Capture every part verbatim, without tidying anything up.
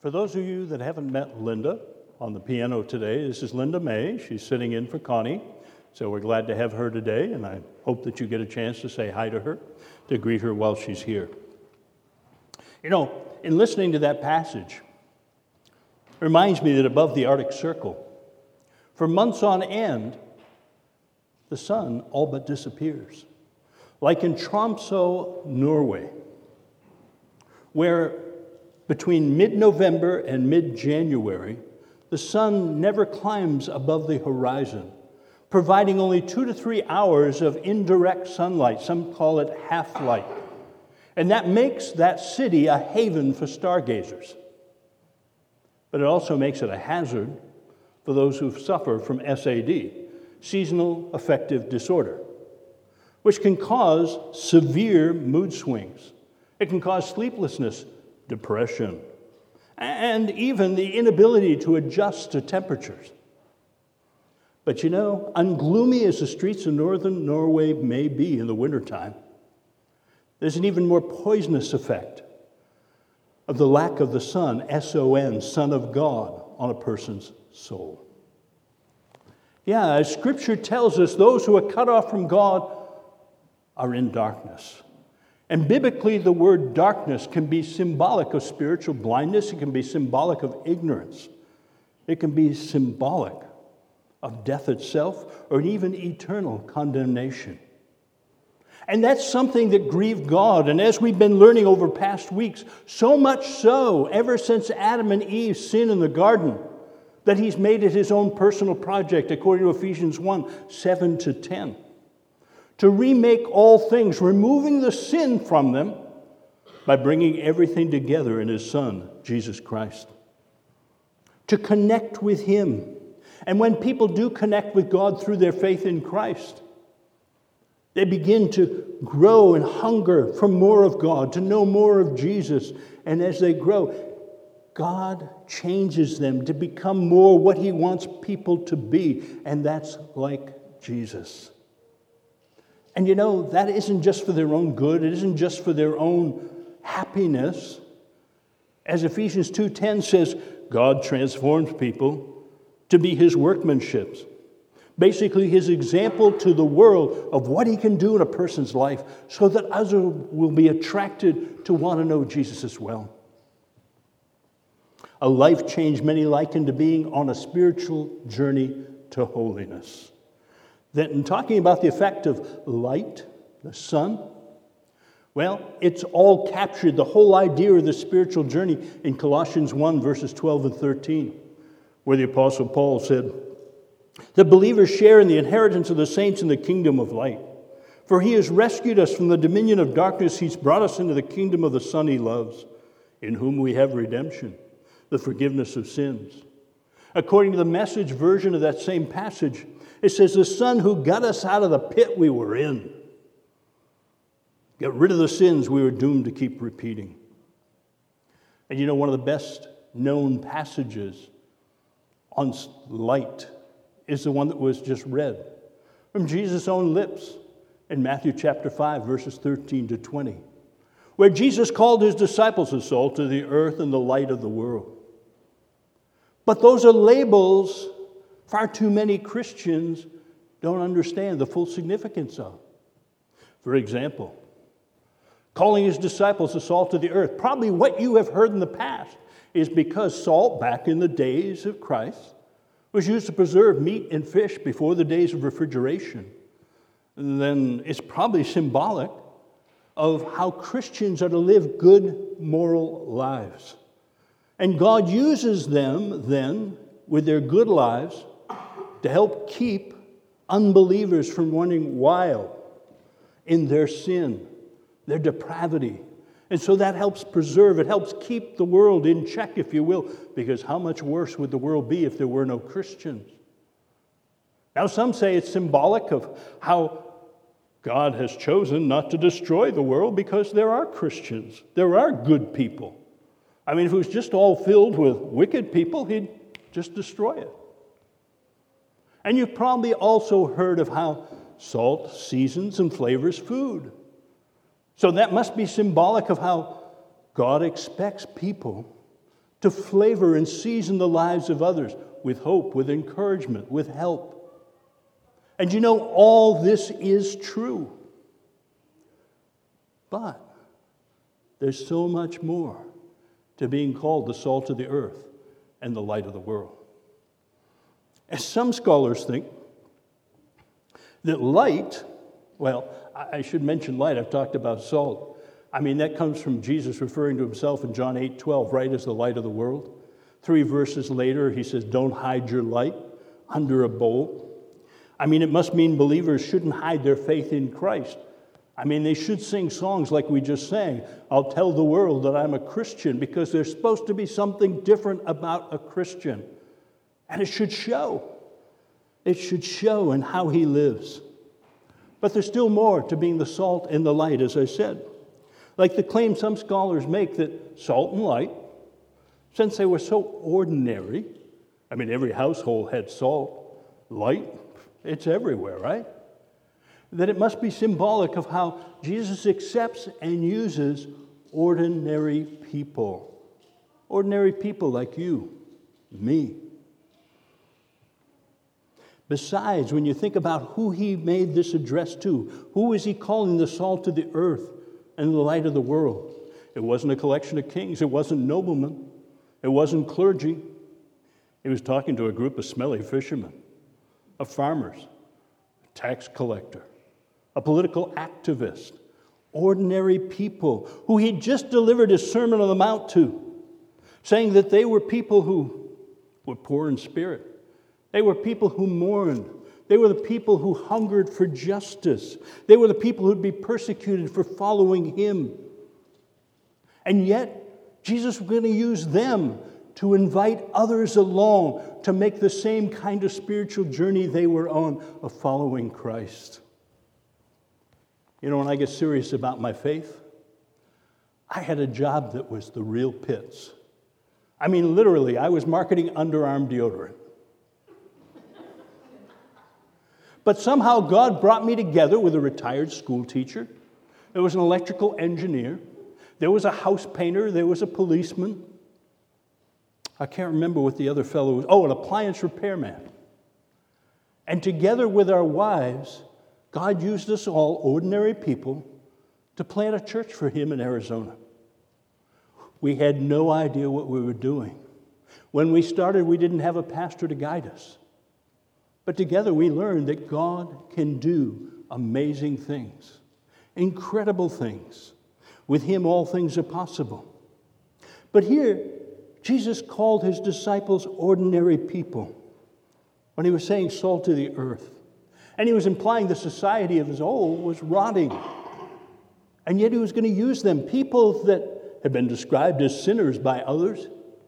For those of you that haven't met Linda on the piano today, this is Linda May. She's sitting in for Connie. So we're glad to have her today, and I hope that you get a chance to say hi to her, to greet her while she's here. You know, in listening to that passage, it reminds me that above the Arctic Circle, for months on end, the sun all but disappears. Like in Tromsø, Norway, where between mid-November and mid-January, the sun never climbs above the horizon, providing only two to three hours of indirect sunlight. Some call it half-light. And that makes that city a haven for stargazers. But it also makes it a hazard for those who suffer from S A D, seasonal affective disorder, which can cause severe mood swings. It can cause sleeplessness, depression, and even the inability to adjust to temperatures. But you know, ungloomy as the streets of northern Norway may be in the wintertime, there's an even more poisonous effect of the lack of the sun, S O N, Son of God, on a person's soul. Yeah, as Scripture tells us, those who are cut off from God are in darkness. And biblically, the word darkness can be symbolic of spiritual blindness. It can be symbolic of ignorance. It can be symbolic of death itself, or even eternal condemnation. And that's something that grieved God. And as we've been learning over past weeks, so much so, ever since Adam and Eve's sin in the garden, that he's made it his own personal project, according to Ephesians one, seven to ten. To remake all things, removing the sin from them by bringing everything together in his Son, Jesus Christ. To connect with him. And when people do connect with God through their faith in Christ, they begin to grow and hunger for more of God, to know more of Jesus. And as they grow, God changes them to become more what he wants people to be, and that's like Jesus. And you know, that isn't just for their own good. It isn't just for their own happiness. As Ephesians two ten says, God transforms people to be his workmanship. Basically, his example to the world of what he can do in a person's life so that others will be attracted to want to know Jesus as well. A life change many liken to being on a spiritual journey to holiness. That in talking about the effect of light, the sun, well, it's all captured, the whole idea of the spiritual journey in Colossians one, verses twelve and thirteen, where the Apostle Paul said, the believers share in the inheritance of the saints in the kingdom of light. For he has rescued us from the dominion of darkness. He's brought us into the kingdom of the Son he loves, in whom we have redemption, the forgiveness of sins. According to the Message version of that same passage, it says, the Son who got us out of the pit we were in. Get rid of the sins we were doomed to keep repeating. And you know, one of the best known passages on light is the one that was just read from Jesus' own lips in Matthew chapter five, verses thirteen to twenty, where Jesus called his disciples the salt of the earth and the light of the world. But those are labels far too many Christians don't understand the full significance of. For example, calling his disciples the salt of the earth. Probably what you have heard in the past is because salt, back in the days of Christ, was used to preserve meat and fish before the days of refrigeration. And then it's probably symbolic of how Christians are to live good, moral lives. And God uses them then, with their good lives, to help keep unbelievers from running wild in their sin, their depravity. And so that helps preserve, it helps keep the world in check, if you will, because how much worse would the world be if there were no Christians? Now, some say it's symbolic of how God has chosen not to destroy the world because there are Christians, there are good people. I mean, if it was just all filled with wicked people, he'd just destroy it. And you've probably also heard of how salt seasons and flavors food. So that must be symbolic of how God expects people to flavor and season the lives of others with hope, with encouragement, with help. And you know, all this is true. But there's so much more to being called the salt of the earth and the light of the world. As some scholars think that light, well, I should mention light. I've talked about salt. I mean, that comes from Jesus referring to himself in John eight twelve, right, as the light of the world. Three verses later, he says, don't hide your light under a bowl. I mean, it must mean believers shouldn't hide their faith in Christ. I mean, they should sing songs like we just sang. I'll tell the world that I'm a Christian, because there's supposed to be something different about a Christian. And it should show. It should show in how he lives. But there's still more to being the salt and the light, as I said. Like the claim some scholars make that salt and light, since they were so ordinary, I mean, every household had salt, light, it's everywhere, right? That it must be symbolic of how Jesus accepts and uses ordinary people. Ordinary people like you, me. Besides, when you think about who he made this address to, who is he calling the salt of the earth and the light of the world? It wasn't a collection of kings. It wasn't noblemen. It wasn't clergy. He was talking to a group of smelly fishermen, of farmers, a tax collector, a political activist, ordinary people who he'd just delivered his Sermon on the Mount to, saying that they were people who were poor in spirit. They were people who mourned. They were the people who hungered for justice. They were the people who'd be persecuted for following him. And yet, Jesus was going to use them to invite others along to make the same kind of spiritual journey they were on of following Christ. You know, when I get serious about my faith, I had a job that was the real pits. I mean, literally, I was marketing underarm deodorant. But somehow God brought me together with a retired school teacher. There was an electrical engineer. There was a house painter. There was a policeman. I can't remember what the other fellow was. Oh, an appliance repairman. And together with our wives, God used us all, ordinary people, to plant a church for him in Arizona. We had no idea what we were doing. When we started, we didn't have a pastor to guide us. But together we learned that God can do amazing things, incredible things. With him, all things are possible. But here, Jesus called his disciples ordinary people when he was saying salt to the earth. And he was implying the society of his old was rotting. And yet he was going to use them, people that had been described as sinners by others,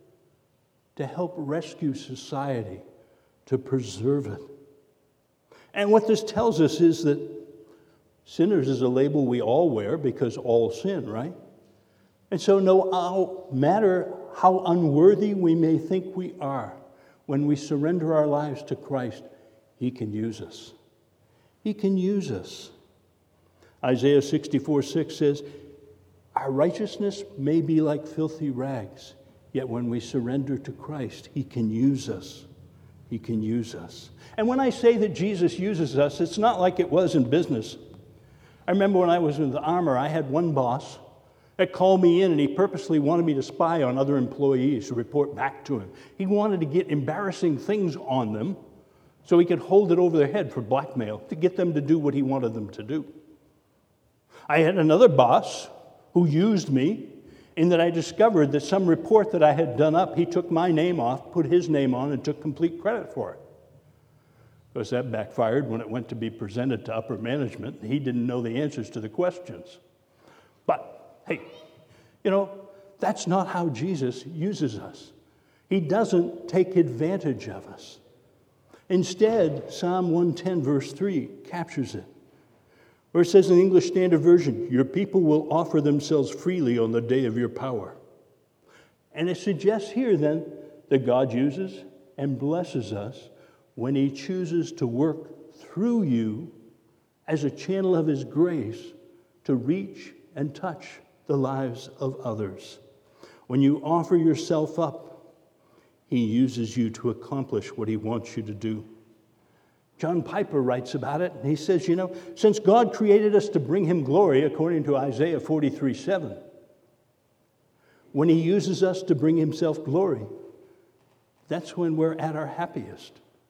to help rescue society, to preserve it. And what this tells us is that sinners is a label we all wear because all sin, right? And so no matter how unworthy we may think we are, when we surrender our lives to Christ, he can use us. He can use us. Isaiah sixty-four six says, our righteousness may be like filthy rags, yet when we surrender to Christ, he can use us. He can use us. And when I say that Jesus uses us, it's not like it was in business. I remember when I was in the armor, I had one boss that called me in, and he purposely wanted me to spy on other employees to report back to him. He wanted to get embarrassing things on them so he could hold it over their head for blackmail, to get them to do what he wanted them to do. I had another boss who used me in that I discovered that some report that I had done up, he took my name off, put his name on, and took complete credit for it. Of course, that backfired when it went to be presented to upper management. He didn't know the answers to the questions. But, hey, you know, that's not how Jesus uses us. He doesn't take advantage of us. Instead, Psalm one ten, verse three, captures it. Where it says in the English Standard Version, your people will offer themselves freely on the day of your power. And it suggests here then that God uses and blesses us when he chooses to work through you as a channel of his grace to reach and touch the lives of others. When you offer yourself up, he uses you to accomplish what he wants you to do. John Piper writes about it, and he says, you know, since God created us to bring him glory, according to Isaiah forty-three seven, when he uses us to bring himself glory, that's when we're at our happiest.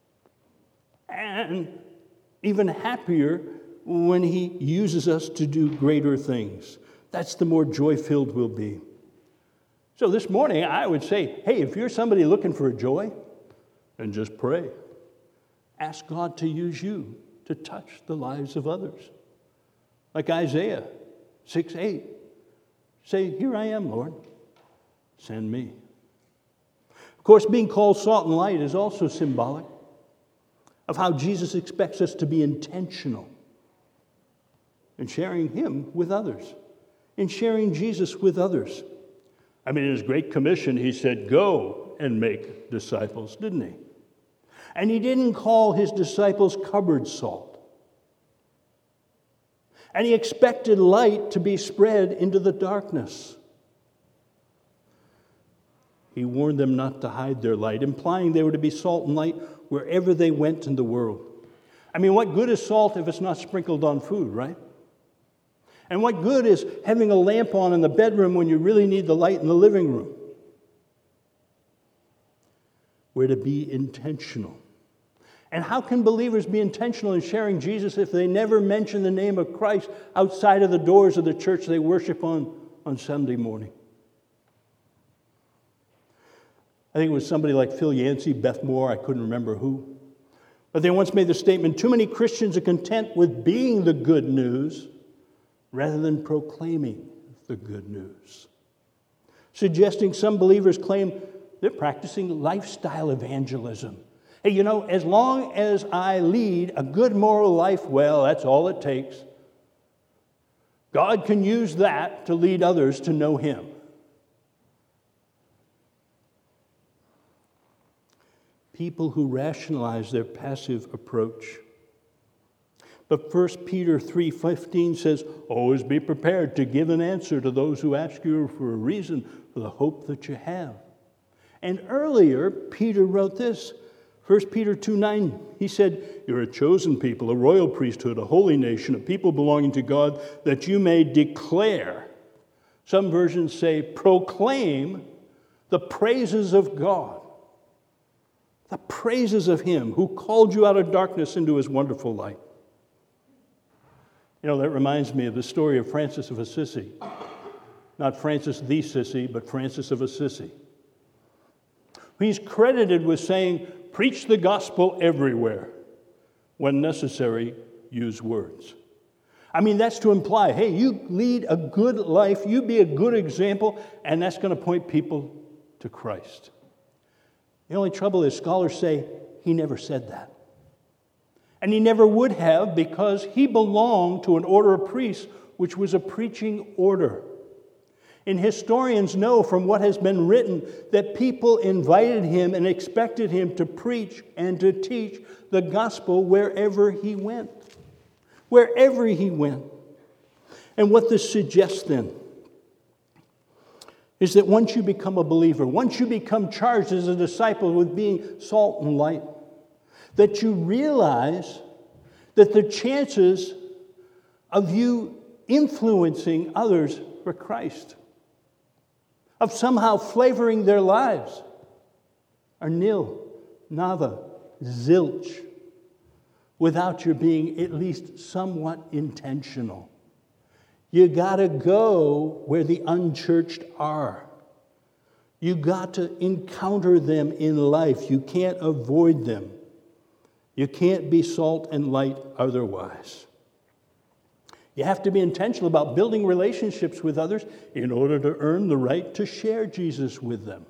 And even happier when he uses us to do greater things. That's the more joy-filled we'll be. So this morning, I would say, hey, if you're somebody looking for joy, then just pray. Ask God to use you to touch the lives of others. Like Isaiah six eight. Say, here I am, Lord. Send me. Of course, being called salt and light is also symbolic of how Jesus expects us to be intentional in sharing him with others, in sharing Jesus with others. I mean, in his Great Commission, he said, go and make disciples, didn't he? And he didn't call his disciples cupboard salt. And he expected light to be spread into the darkness. He warned them not to hide their light, implying they were to be salt and light wherever they went in the world. I mean, what good is salt if it's not sprinkled on food, right? And what good is having a lamp on in the bedroom when you really need the light in the living room? We're to be intentional. And how can believers be intentional in sharing Jesus if they never mention the name of Christ outside of the doors of the church they worship on on Sunday morning? I think it was somebody like Phil Yancey, Beth Moore, I couldn't remember who. But they once made the statement, too many Christians are content with being the good news rather than proclaiming the good news. Suggesting some believers claim they're practicing lifestyle evangelism. Hey, you know, as long as I lead a good moral life, well, that's all it takes. God can use that to lead others to know him. People who rationalize their passive approach. But First Peter three fifteen says, always be prepared to give an answer to those who ask you for a reason for the hope that you have. And earlier, Peter wrote this, First Peter two nine, he said, you're a chosen people, a royal priesthood, a holy nation, a people belonging to God, that you may declare, some versions say proclaim, the praises of God. The praises of him who called you out of darkness into his wonderful light. You know, that reminds me of the story of Francis of Assisi. Not Francis the Sissy, but Francis of Assisi. He's credited with saying, preach the gospel everywhere. When necessary, use words. I mean, that's to imply, hey, you lead a good life, you be a good example, and that's going to point people to Christ. The only trouble is scholars say he never said that. And he never would have because he belonged to an order of priests which was a preaching order. And historians know from what has been written that people invited him and expected him to preach and to teach the gospel wherever he went. Wherever he went. And what this suggests then is that once you become a believer, once you become charged as a disciple with being salt and light, that you realize that the chances of you influencing others for Christ, of somehow flavoring their lives, are nil, nada, zilch, without your being at least somewhat intentional. You got to go where the unchurched are. You got to encounter them in life. You can't avoid them. You can't be salt and light otherwise. You have to be intentional about building relationships with others in order to earn the right to share Jesus with them.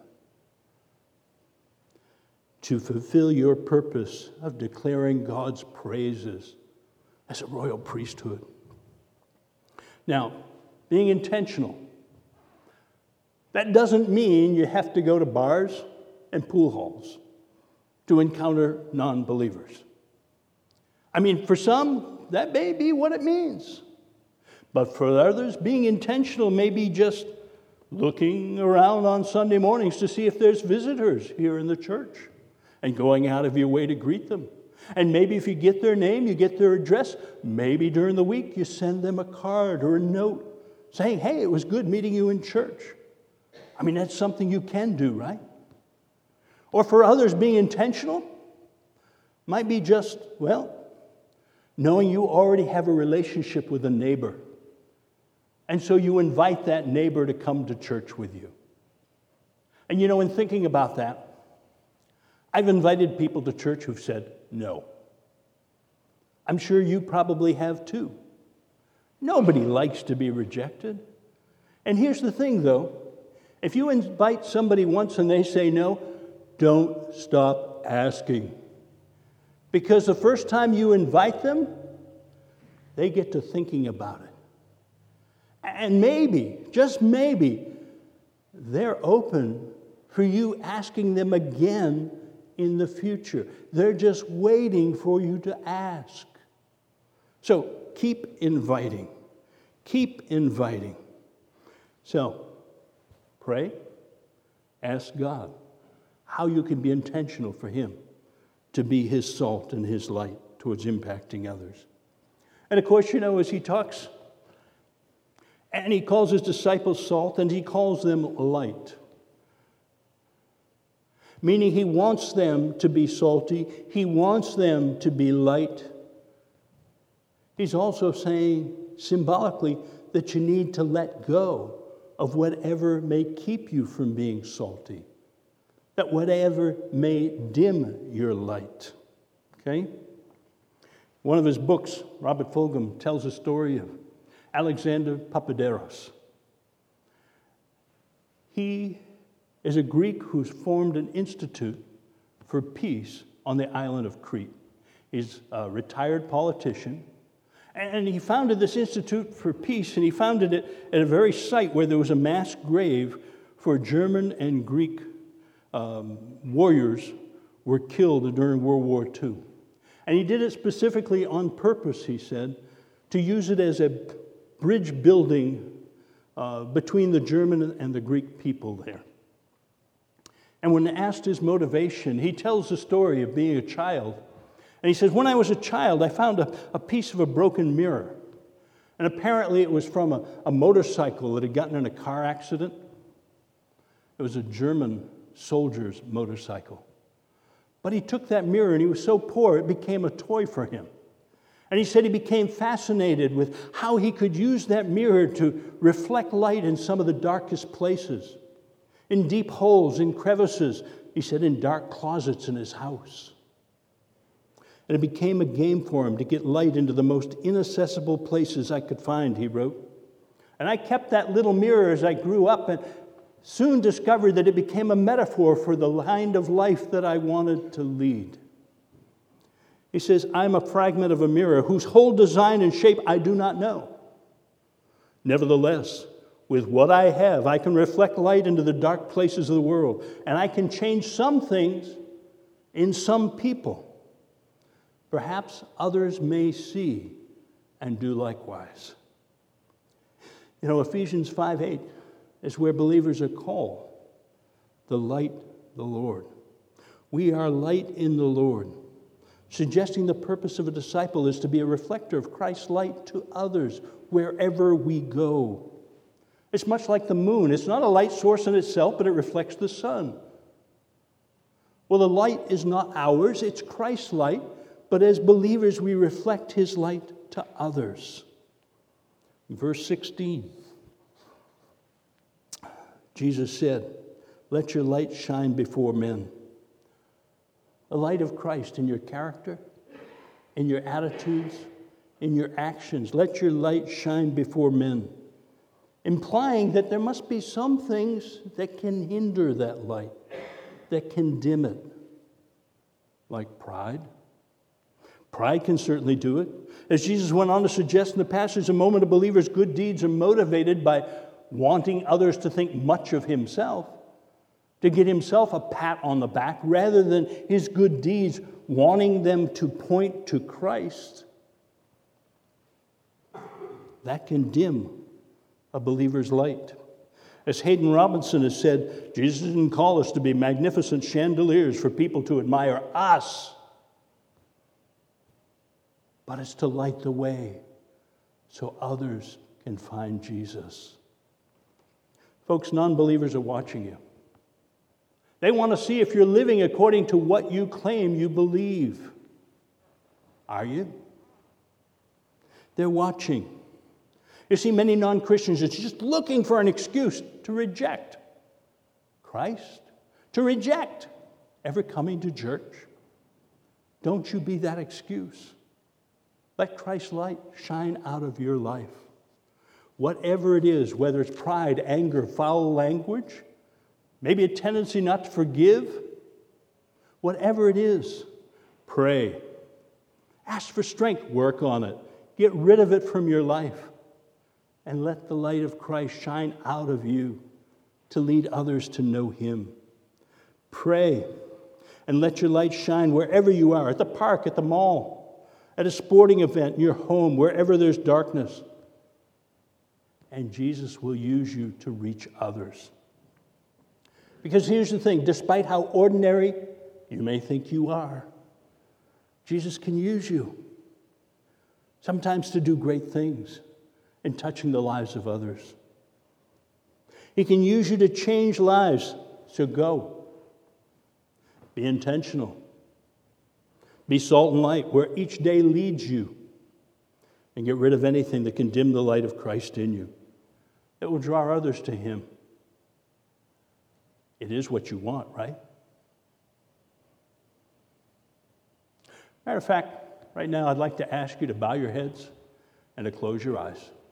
To fulfill your purpose of declaring God's praises as a royal priesthood. Now, being intentional, that doesn't mean you have to go to bars and pool halls to encounter non-believers. I mean, for some, that may be what it means. But for others, being intentional may be just looking around on Sunday mornings to see if there's visitors here in the church and going out of your way to greet them. And maybe if you get their name, you get their address, maybe during the week you send them a card or a note saying, hey, it was good meeting you in church. I mean, that's something you can do, right? Or for others, being intentional might be just, well, knowing you already have a relationship with a neighbor. And so you invite that neighbor to come to church with you. And you know, in thinking about that, I've invited people to church who've said no. I'm sure you probably have too. Nobody likes to be rejected. And here's the thing, though. If you invite somebody once and they say no, don't stop asking. Because the first time you invite them, they get to thinking about it. And maybe, just maybe, they're open for you asking them again in the future. They're just waiting for you to ask. So keep inviting. Keep inviting. So pray, ask God how you can be intentional for Him to be His salt and His light towards impacting others. And of course, you know, as He talks, and He calls His disciples salt, and He calls them light. Meaning He wants them to be salty. He wants them to be light. He's also saying, symbolically, that you need to let go of whatever may keep you from being salty. That whatever may dim your light. Okay? One of his books, Robert Fulghum, tells a story of Alexander Papadéros. He is a Greek who's formed an institute for peace on the island of Crete. He's a retired politician, and he founded this Institute for Peace, and he founded it at a very site where there was a mass grave for German and Greek um, warriors were killed during World War Two. And he did it specifically on purpose, he said, to use it as a bridge building uh, between the German and the Greek people there. And when asked his motivation, he tells the story of being a child. And he says, when I was a child, I found a, a piece of a broken mirror. And apparently it was from a, a motorcycle that had gotten in a car accident. It was a German soldier's motorcycle. But he took that mirror, and he was so poor, it became a toy for him. And he said he became fascinated with how he could use that mirror to reflect light in some of the darkest places, in deep holes, in crevices, he said, in dark closets in his house. And it became a game for him to get light into the most inaccessible places I could find, he wrote. And I kept that little mirror as I grew up and soon discovered that it became a metaphor for the kind of life that I wanted to lead. He says, I'm a fragment of a mirror whose whole design and shape I do not know. Nevertheless, with what I have, I can reflect light into the dark places of the world, and I can change some things in some people. Perhaps others may see and do likewise. You know, Ephesians five eight is where believers are called the light, the Lord. We are light in the Lord, suggesting the purpose of a disciple is to be a reflector of Christ's light to others wherever we go. It's much like the moon. It's not a light source in itself, but it reflects the sun. Well, the light is not ours, it's Christ's light, but as believers we reflect His light to others. Verse sixteen, Jesus said, let your light shine before men. The light of Christ in your character, in your attitudes, in your actions. Let your light shine before men. Implying that there must be some things that can hinder that light, that can dim it. Like pride. Pride can certainly do it. As Jesus went on to suggest in the passage, a moment a believer's good deeds are motivated by wanting others to think much of himself, to get himself a pat on the back, rather than his good deeds wanting them to point to Christ. That can dim a believer's light. As Hayden Robinson has said, Jesus didn't call us to be magnificent chandeliers for people to admire us, but it's to light the way so others can find Jesus. Folks, non-believers are watching you. They want to see if you're living according to what you claim you believe. Are you? They're watching. You see, many non-Christians are just looking for an excuse to reject Christ, to reject ever coming to church. Don't you be that excuse. Let Christ's light shine out of your life. Whatever it is, whether it's pride, anger, foul language, maybe a tendency not to forgive, whatever it is, pray. Ask for strength, work on it. Get rid of it from your life. And let the light of Christ shine out of you to lead others to know Him. Pray and let your light shine wherever you are, at the park, at the mall, at a sporting event, in your home, wherever there's darkness. And Jesus will use you to reach others. Because here's the thing, despite how ordinary you may think you are, Jesus can use you, sometimes to do great things in touching the lives of others. He can use you to change lives, so go. Be intentional. Be salt and light where each day leads you, and get rid of anything that can dim the light of Christ in you. It will draw others to Him. It is what you want, right? Matter of fact, right now I'd like to ask you to bow your heads and to close your eyes.